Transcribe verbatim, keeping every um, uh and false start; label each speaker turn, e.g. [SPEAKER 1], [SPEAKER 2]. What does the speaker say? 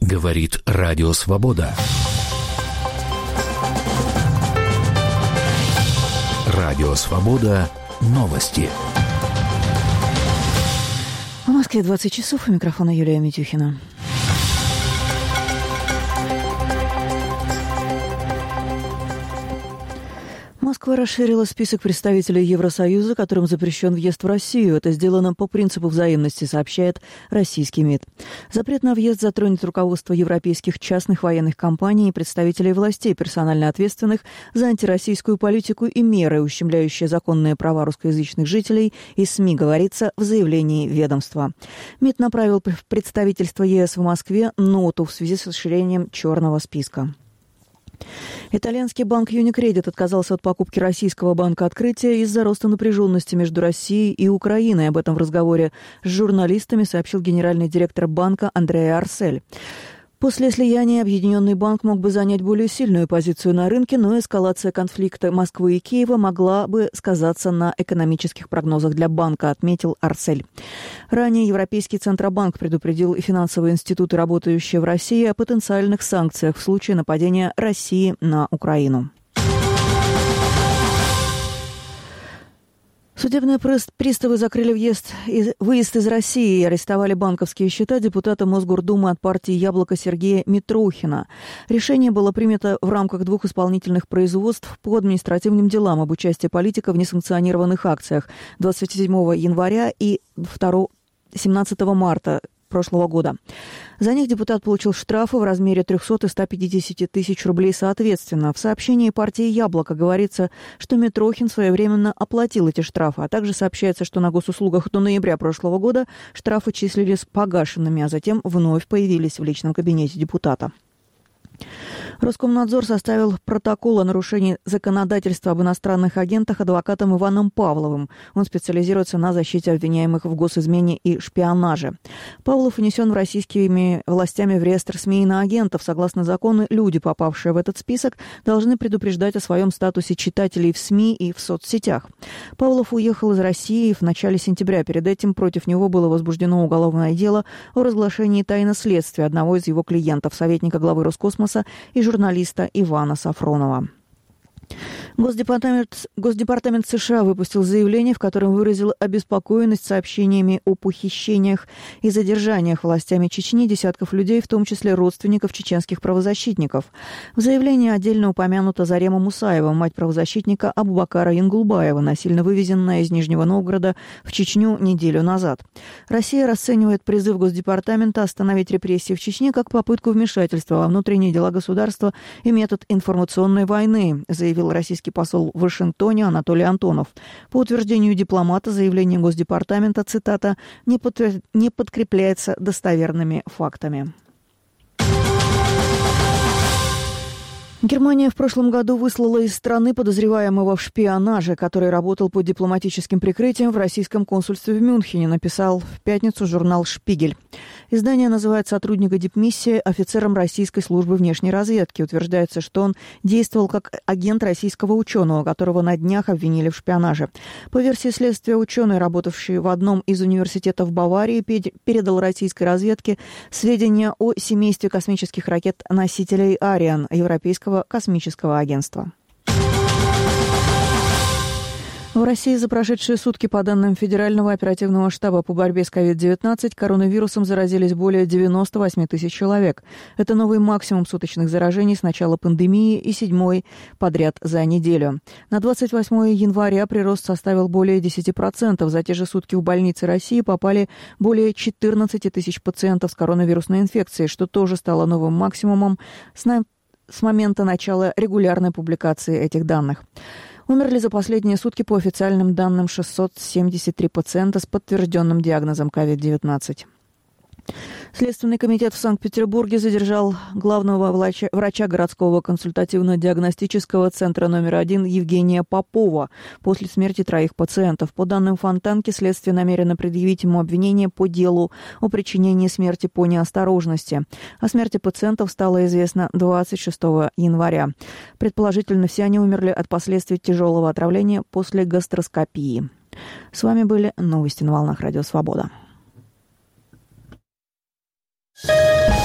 [SPEAKER 1] Говорит Радио Свобода. Радио Свобода. Новости.
[SPEAKER 2] В Москве двадцать часов. У микрофона Юлия Митюхина. Москва расширила список представителей Евросоюза, которым запрещен въезд в Россию. Это сделано по принципу взаимности, сообщает российский МИД. Запрет на въезд затронет руководство европейских частных военных компаний и представителей властей, персонально ответственных за антироссийскую политику и меры, ущемляющие законные права русскоязычных жителей, и СМИ, говорится в заявлении ведомства. МИД направил в представительство ЕС в Москве ноту в связи с расширением черного списка. Итальянский банк Unicredit отказался от покупки российского банка «Открытие» из-за роста напряженности между Россией и Украиной. Об этом в разговоре с журналистами сообщил генеральный директор банка Андреа Арсель. После слияния Объединенный банк мог бы занять более сильную позицию на рынке, но эскалация конфликта Москвы и Киева могла бы сказаться на экономических прогнозах для банка, отметил Арсель. Ранее Европейский Центробанк предупредил и финансовые институты, работающие в России, о потенциальных санкциях в случае нападения России на Украину. Судебные приставы закрыли въезд и выезд из России и арестовали банковские счета депутата Мосгордумы от партии «Яблоко» Сергея Митрохина. Решение было принято в рамках двух исполнительных производств по административным делам об участии политика в несанкционированных акциях двадцать седьмого января и семнадцатого марта прошлого года. За них депутат получил штрафы в размере триста и сто пятьдесят тысяч рублей соответственно. В сообщении партии «Яблоко» говорится, что Митрохин своевременно оплатил эти штрафы, а также сообщается, что на госуслугах до ноября прошлого года штрафы числились погашенными, а затем вновь появились в личном кабинете депутата. Роскомнадзор составил протокол о нарушении законодательства об иностранных агентах адвокатом Иваном Павловым. Он специализируется на защите обвиняемых в госизмене и шпионаже. Павлов внесен в российскими властями в реестр СМИ иноагентов. Согласно закону, люди, попавшие в этот список, должны предупреждать о своем статусе читателей в СМИ и в соцсетях. Павлов уехал из России в начале сентября. Перед этим против него было возбуждено уголовное дело о разглашении тайны следствия одного из его клиентов, советника главы Роскосмоса и журналиста Ивана Сафронова. Госдепартамент, Госдепартамент США выпустил заявление, в котором выразил обеспокоенность сообщениями о похищениях и задержаниях властями Чечни десятков людей, в том числе родственников чеченских правозащитников. В заявлении отдельно упомянута Зарема Мусаева, мать правозащитника Абубакара Янгулбаева, насильно вывезенная из Нижнего Новгорода в Чечню неделю назад. Россия расценивает призыв Госдепартамента остановить репрессии в Чечне как попытку вмешательства во внутренние дела государства и метод информационной войны, заявил российский посол в Вашингтоне Анатолий Антонов. По утверждению дипломата, заявление Госдепартамента, цитата, не, подтвер... не подкрепляется достоверными фактами. Германия в прошлом году выслала из страны подозреваемого в шпионаже, который работал под дипломатическим прикрытием в российском консульстве в Мюнхене, написал в пятницу журнал «Шпигель». Издание называет сотрудника дипмиссии офицером российской службы внешней разведки. Утверждается, что он действовал как агент российского ученого, которого на днях обвинили в шпионаже. По версии следствия, ученый, работавший в одном из университетов Баварии, передал российской разведке сведения о семействе космических ракет-носителей «Ариан» Европейского космического агентства. В России за прошедшие сутки, по данным Федерального оперативного штаба по борьбе с ковид девятнадцать, коронавирусом заразились более девяносто восемь тысяч человек. Это новый максимум суточных заражений с начала пандемии и седьмой подряд за неделю. На двадцать восьмое января прирост составил более десять процентов. За те же сутки в больницы России попали более четырнадцать тысяч пациентов с коронавирусной инфекцией, что тоже стало новым максимумом с, на... с момента начала регулярной публикации этих данных. Умерли за последние сутки, по официальным данным, шестьсот семьдесят три пациента с подтвержденным диагнозом ковид девятнадцать. Следственный комитет в Санкт-Петербурге задержал главного врача, врача городского консультативно-диагностического центра номер один Евгения Попова после смерти троих пациентов. По данным Фонтанки, следствие намерено предъявить ему обвинение по делу о причинении смерти по неосторожности. О смерти пациентов стало известно двадцать шестого января. Предположительно, все они умерли от последствий тяжелого отравления после гастроскопии. С вами были новости на волнах Радио Свобода.